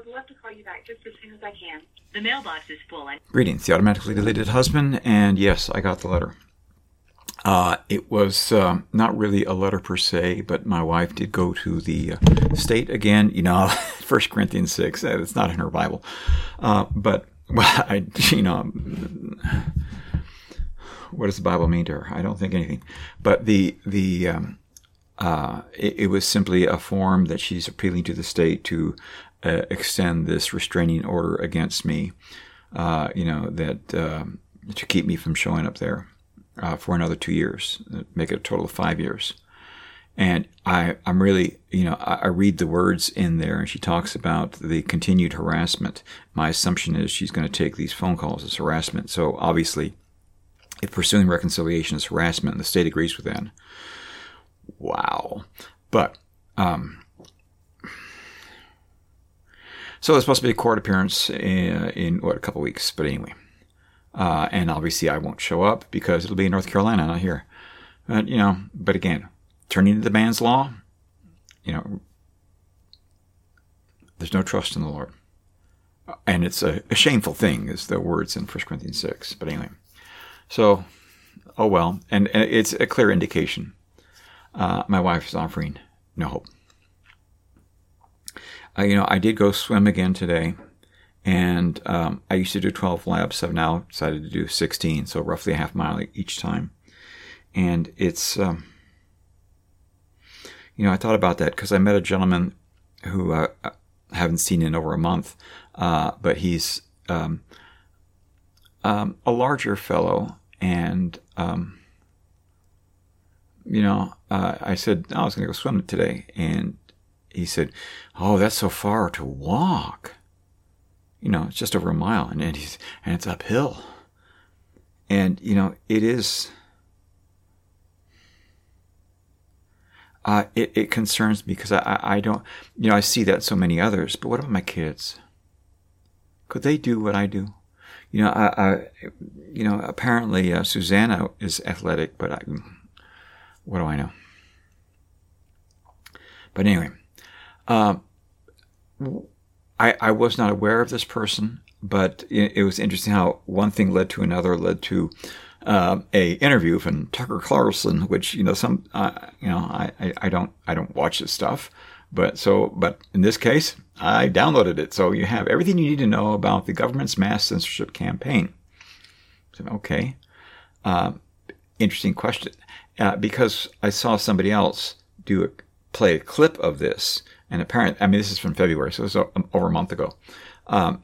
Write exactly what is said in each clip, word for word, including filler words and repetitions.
would love to call you back just as soon as I can. The mailbox is full. I- Greetings, the automatically deleted husband, and yes, I got the letter. Uh, it was uh, not really a letter per se, but my wife did go to the uh, state again. You know, First Corinthians six, it's not in her Bible. Uh, but, well, I, you know, what does the Bible mean to her? I don't think anything. But the, the um, uh, it, it was simply a form that she's appealing to the state to uh, extend this restraining order against me, uh, you know, that um, to keep me from showing up there. Uh, for another two years, make it a total of five years. And I, I'm really, you know, I, I read the words in there, and she talks about the continued harassment. My assumption is she's going to take these phone calls as harassment. So obviously, if pursuing reconciliation is harassment, and the state agrees with that, wow. But, um, so there's supposed to be a court appearance in, in what, a couple weeks. But anyway. Uh, and obviously I won't show up because it'll be in North Carolina, not here. But, you know, but again, turning to the man's law, you know, there's no trust in the Lord. And it's a, a shameful thing, is the words in First Corinthians six. But anyway, so, oh well. And, and it's a clear indication. Uh, my wife is offering no hope. Uh, you know, I did go swim again today. And um, I used to do twelve laps. I've now decided to do sixteen, so roughly a half mile each time. And it's, um, you know, I thought about that because I met a gentleman who uh, I haven't seen in over a month, uh, but he's um, um, a larger fellow. And, um, you know, uh, I said, oh, I was going to go swim today. And he said, oh, that's so far to walk. You know, it's just over a mile, and, and he's and it's uphill. And, you know, it is, uh, it, it concerns me because I, I, I don't, you know, I see that in so many others, but what about my kids? Could they do what I do? You know, I, I you know, apparently uh, Susanna is athletic, but I, what do I know? But anyway, um, I, I was not aware of this person, but it, it was interesting how one thing led to another, led to uh, a interview from Tucker Carlson, which, you know, some, uh, you know, I, I, I don't, I don't watch this stuff, but so, but in this case, I downloaded it. So you have everything you need to know about the government's mass censorship campaign. So, okay. Uh, interesting question. Uh, because I saw somebody else do a, play a clip of this. And apparently, I mean, this is from February, so it was over a month ago. Um,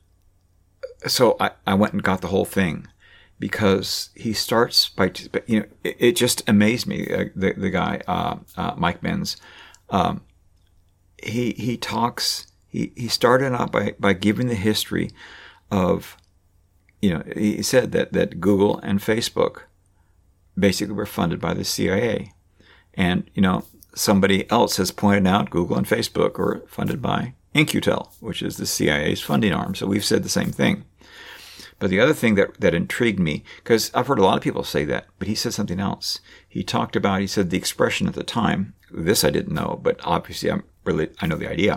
so I, I went and got the whole thing because he starts by, you know, it, it just amazed me. Uh, the the guy, uh, uh, Mike Benz, um, he he talks. He he started out by by giving the history of, you know, he said that that Google and Facebook basically were funded by the C I A, and you know. Somebody else has pointed out Google and Facebook are funded by In Q Tel, which is the C I A's funding arm. So we've said the same thing. But the other thing that, that intrigued me, because I've heard a lot of people say that, but he said something else. He talked about, he said the expression at the time, this I didn't know, but obviously I'm really, I know the idea,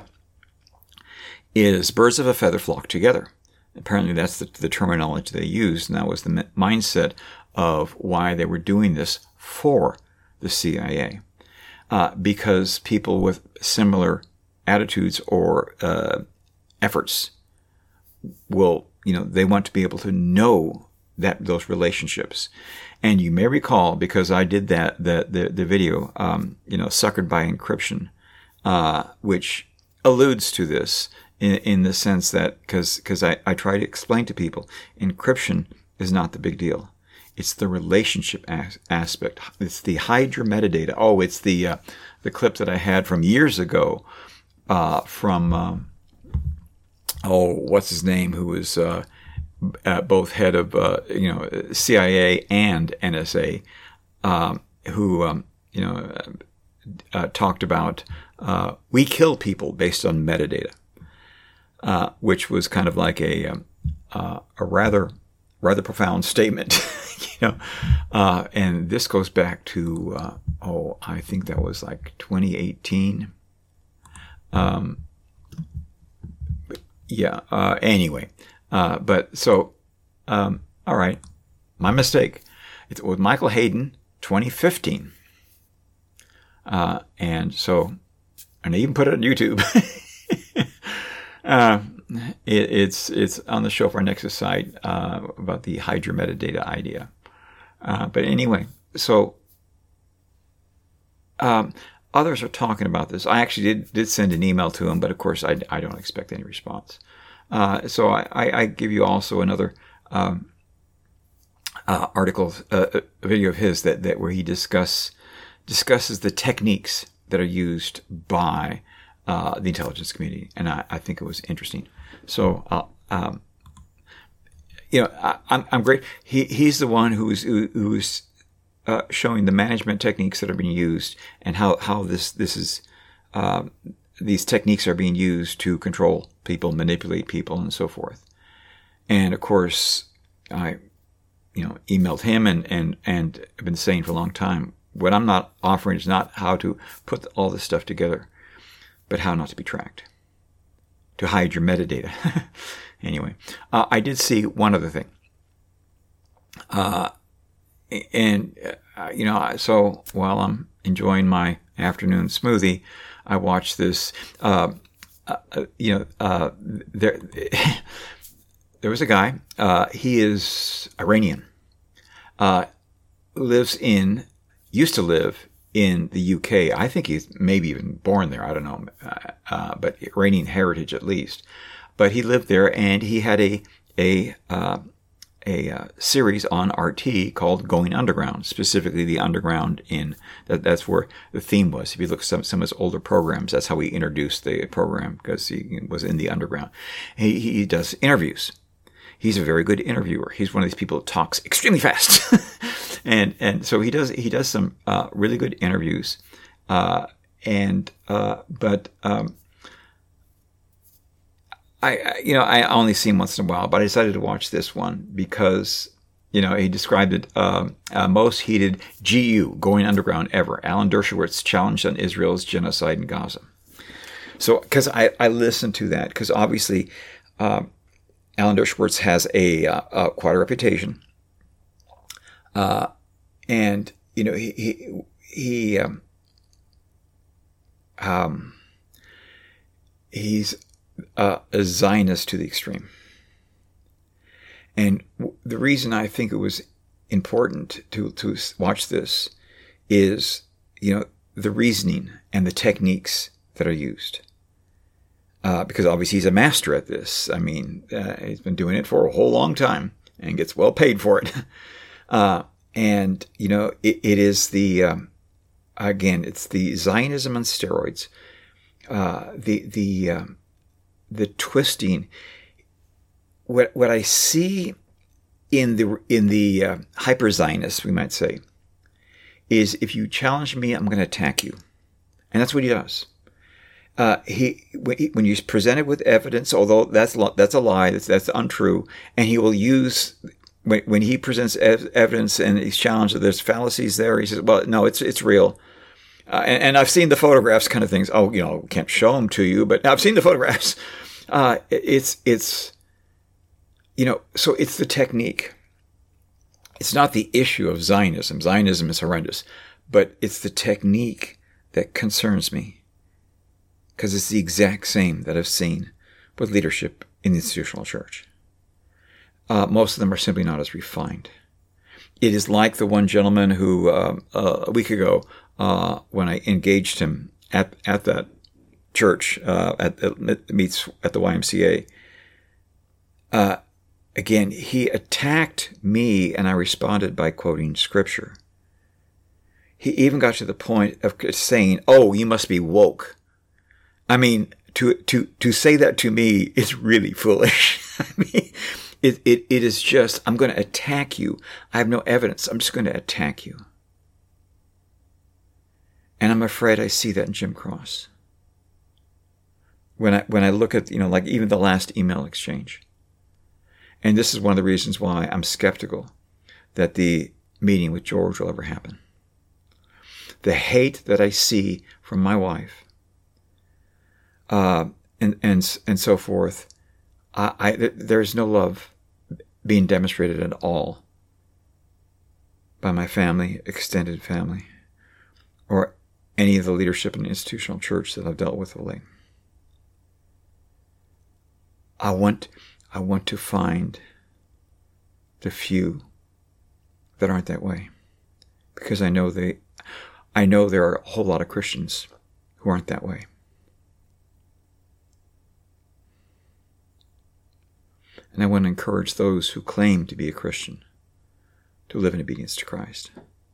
is birds of a feather flock together. Apparently that's the, the terminology they used, and that was the mindset of why they were doing this for the C I A. Uh, because people with similar attitudes or uh, efforts will, you know, they want to be able to know that those relationships. And you may recall, because I did that, the the, the video, um, you know, Suckered by Encryption, uh, which alludes to this in, in the sense that, because because I, I try to explain to people, encryption is not the big deal. It's the relationship as- aspect. It's the hide your metadata. Oh, it's the uh, the clip that I had from years ago uh, from, um, oh, what's his name, who was uh, uh, both head of, uh, you know, C I A and N S A, um, who, um, you know, uh, uh, talked about uh, we kill people based on metadata, uh, which was kind of like a, um, uh, a rather rather profound statement, you know, uh, and this goes back to, uh, oh, I think that was like twenty eighteen. Um, yeah. Uh, anyway, uh, but so, um, all right, my mistake. It's with Michael Hayden, twenty fifteen. Uh, and so, and I even put it on YouTube. uh, it, it's it's on the Shofar Nexus site uh, about the Hydra metadata idea. Uh, but anyway, so um, others are talking about this. I actually did did send an email to him, but of course I, I don't expect any response. Uh, so I, I, I give you also another um, uh, article, uh, a video of his that, that where he discuss discusses the techniques that are used by uh, the intelligence community, and I, I think it was interesting. So, uh, um, you know, I, I'm I'm great. He he's the one who's who, who's uh, showing the management techniques that are being used and how how this this is uh, these techniques are being used to control people, manipulate people, and so forth. And of course, I you know emailed him and and and I've been saying for a long time, what I'm not offering is not how to put all this stuff together, but how not to be tracked, to hide your metadata. Anyway, uh, I did see one other thing. Uh, and, uh, you know, so while I'm enjoying my afternoon smoothie, I watched this, uh, uh, you know, uh, there, there was a guy, uh, he is Iranian, uh, lives in, used to live in the U K. I think he's maybe even born there. I don't know, uh, uh, but Iranian heritage at least. But he lived there, and he had a a uh, a uh, series on R T called Going Underground, specifically the underground in that. That's where the theme was. If you look at some some of his older programs, that's how he introduced the program, because he was in the underground. He he does interviews. He's a very good interviewer. He's one of these people that talks extremely fast, and and so he does he does some uh, really good interviews, uh, and uh, but. Um, I, you know, I only see him once in a while, but I decided to watch this one because, you know, he described it, uh, uh, most heated G U, going underground ever. Alan Dershowitz challenged on Israel's genocide in Gaza. So, because I, I listened to that, because obviously uh, Alan Dershowitz has a, uh, uh, quite a reputation. Uh, and, you know, he, he, he um, um, he's Uh, a Zionist to the extreme. And w- the reason I think it was important to, to watch this is, you know, the reasoning and the techniques that are used. Uh, because obviously he's a master at this. I mean, uh, he's been doing it for a whole long time and gets well paid for it. uh, and, you know, it, it is the, um, again, it's the Zionism on steroids. Uh, the, the, um, the twisting, what what I see in the in the uh, hyper Zionists, we might say, is if you challenge me, I'm going to attack you, and that's what he does. Uh, he when, he when you're presented with evidence, although that's that's a lie, that's that's untrue, and he will use when when he presents ev- evidence and he's challenged that there's fallacies there. He says, "Well, no, it's it's real." Uh, and, and I've seen the photographs, kind of things. Oh, you know, can't show them to you, but I've seen the photographs. Uh, it's, it's, you know, so it's the technique. It's not the issue of Zionism. Zionism is horrendous, but it's the technique that concerns me, because it's the exact same that I've seen with leadership in the institutional church. Uh, most of them are simply not as refined. It is like the one gentleman who, uh, uh, a week ago, Uh, when I engaged him at at that church, uh, at the meets at the Y M C A, uh, again, he attacked me and I responded by quoting scripture. He even got to the point of saying, "Oh, you must be woke." I mean, to to to say that to me is really foolish. I mean, it, it it is just, I'm going to attack you. I have no evidence. I'm just going to attack you. And I'm afraid I see that in Jim Cross. When I when I look at, you know, like even the last email exchange. And this is one of the reasons why I'm skeptical that the meeting with George will ever happen. The hate that I see from my wife, uh, and and and so forth, I, I there is no love being demonstrated at all by my family, extended family, or any of the leadership in the institutional church that I've dealt with of late. I want, I want to find the few that aren't that way, because I know they, I know there are a whole lot of Christians who aren't that way. And I want to encourage those who claim to be a Christian to live in obedience to Christ.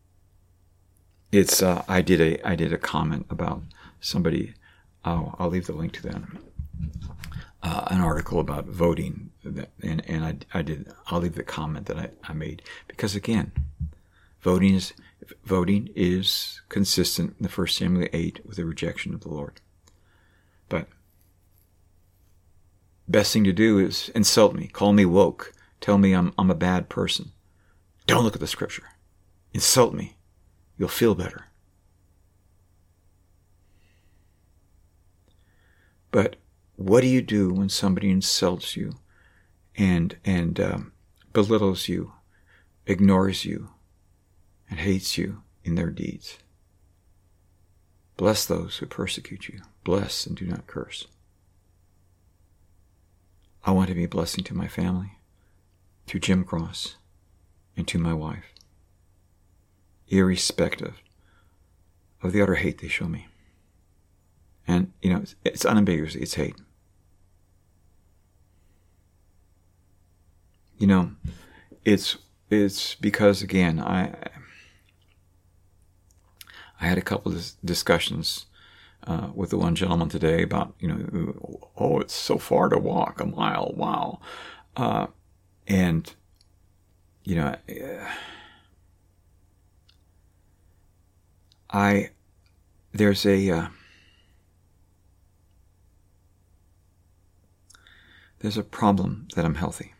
It's uh, I did a I did a comment about somebody. Oh, I'll leave the link to that. Uh, an article about voting, that, and and I I did. I'll leave the comment that I, I made, because again, voting is voting is consistent in the First Samuel eight with the rejection of the Lord. But best thing to do is insult me, call me woke, tell me I'm I'm a bad person. Don't look at the scripture. Insult me. You'll feel better. But what do you do when somebody insults you and and um, belittles you, ignores you, and hates you in their deeds? Bless those who persecute you. Bless and do not curse. I want to be a blessing to my family, to Jim Cross, and to my wife, irrespective of the utter hate they show me. And, you know, it's, it's unambiguous, it's hate. You know, it's it's because, again, I I had a couple of discussions uh, with the one gentleman today about, you know, oh, it's so far to walk, a mile, wow. Uh, and, you know, I, there's a, uh, there's a problem that I'm healthy.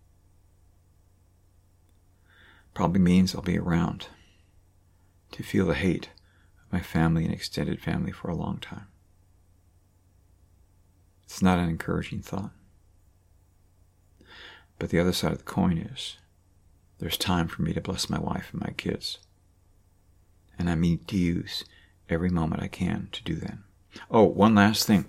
Probably means I'll be around to feel the hate of my family and extended family for a long time. It's not an encouraging thought. But the other side of the coin is, there's time for me to bless my wife and my kids. And I need to use every moment I can to do that. Oh, one last thing.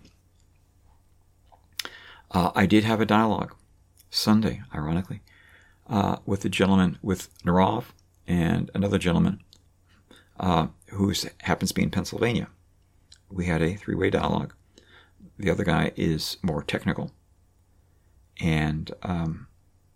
Uh, I did have a dialogue Sunday, ironically, uh, with a gentleman, with Narav, and another gentleman uh, who happens to be in Pennsylvania. We had a three-way dialogue. The other guy is more technical. And um,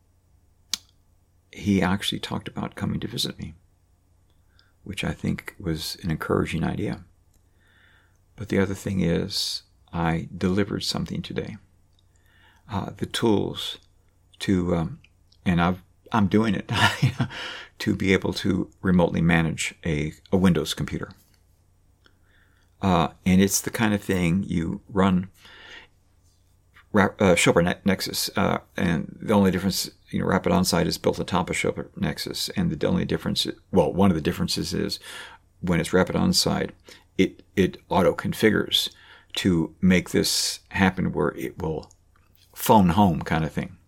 he actually talked about coming to visit me, which I think was an encouraging idea. But the other thing is, I delivered something today. Uh, the tools to, um, and I've, I'm doing it, to be able to remotely manage a, a Windows computer. Uh, and it's the kind of thing you run uh, Chopper Nexus, uh, and the only difference, you know, Rapid Onsite is built on top of Chopper Nexus, and the only difference, well, one of the differences is when it's Rapid Onsite, it it auto configures to make this happen where it will phone home kind of thing.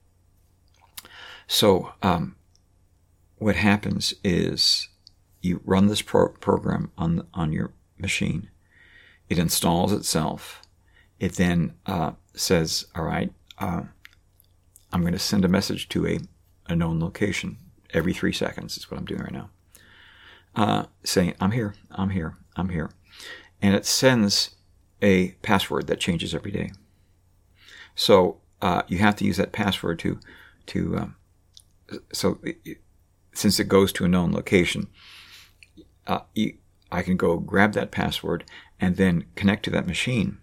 So um, what happens is you run this pro- program on on your machine. It installs itself. It then uh, says, all right, uh, I'm going to send a message to a, a known location every three seconds. Is what I'm doing right now. Uh, saying, I'm here, I'm here, I'm here. And it sends a password that changes every day. So uh, you have to use that password to, to um, so it, since it goes to a known location, uh, you, I can go grab that password and then connect to that machine,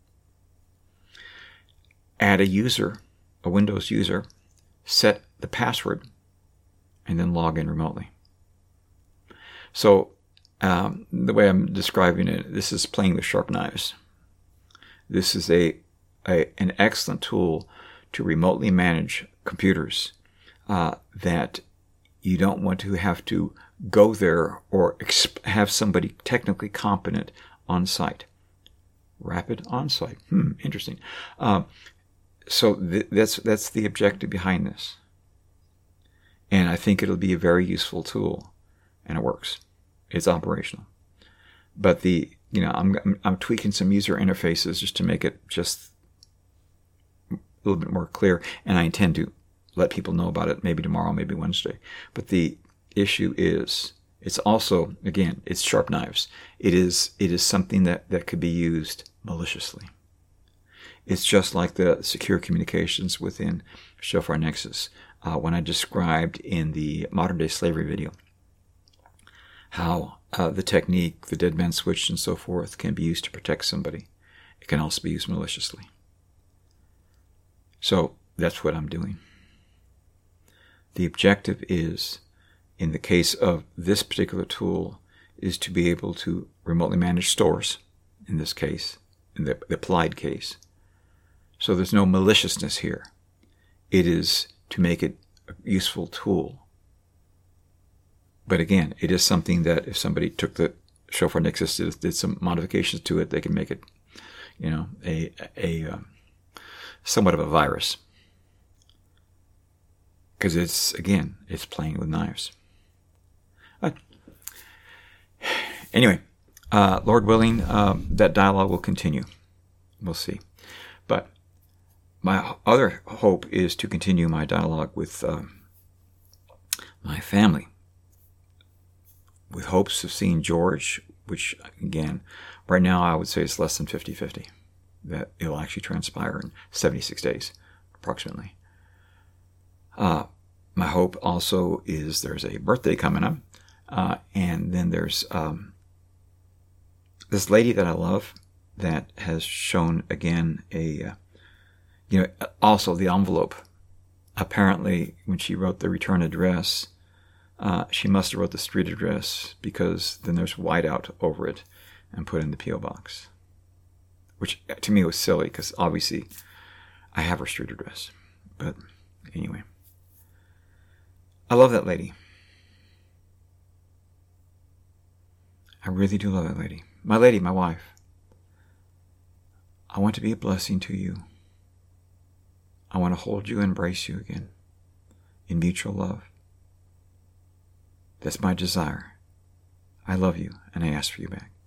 add a user, a Windows user, set the password, and then log in remotely. So um, the way I'm describing it, this is playing with sharp knives. This is a, a an excellent tool to remotely manage computers uh, that you don't want to have to go there or exp- have somebody technically competent on site. Rapid Onsite. Hmm, interesting. Uh, so th- that's that's the objective behind this. And I think it'll be a very useful tool, and it works. It's operational. But the you know I'm I'm, I'm tweaking some user interfaces just to make it just a little bit more clear, and I intend to let people know about it maybe tomorrow, maybe Wednesday. But the issue is, it's also, again, it's sharp knives. It is it is something that, that could be used maliciously. It's just like the secure communications within Shofar Nexus. Uh, when I described in the modern day slavery video how uh, the technique, the dead man switch and so forth, can be used to protect somebody. It can also be used maliciously. So that's what I'm doing. The objective is, in the case of this particular tool, is to be able to remotely manage stores, in this case, in the, the applied case. So there's no maliciousness here. It is to make it a useful tool. But again, it is something that if somebody took the Shofar Nexus, did, did some modifications to it, they can make it, you know, a a um, somewhat of a virus. Because it's, again, it's playing with knives. But anyway, uh, Lord willing, um, that dialogue will continue. We'll see. But my other hope is to continue my dialogue with um, my family, with hopes of seeing George, which, again, right now I would say it's less than fifty-fifty, that it'll actually transpire in seventy-six days, approximately. Uh, my hope also is there's a birthday coming up, uh, and then there's um, this lady that I love that has shown, again, a... Uh, You know, also the envelope. Apparently, when she wrote the return address, uh, she must have wrote the street address, because then there's whiteout over it and put in the P O box. Which, to me, was silly, because obviously I have her street address. But anyway. I love that lady. I really do love that lady. My lady, my wife. I want to be a blessing to you. I want to hold you and embrace you again in mutual love. That's my desire. I love you, and I ask for you back.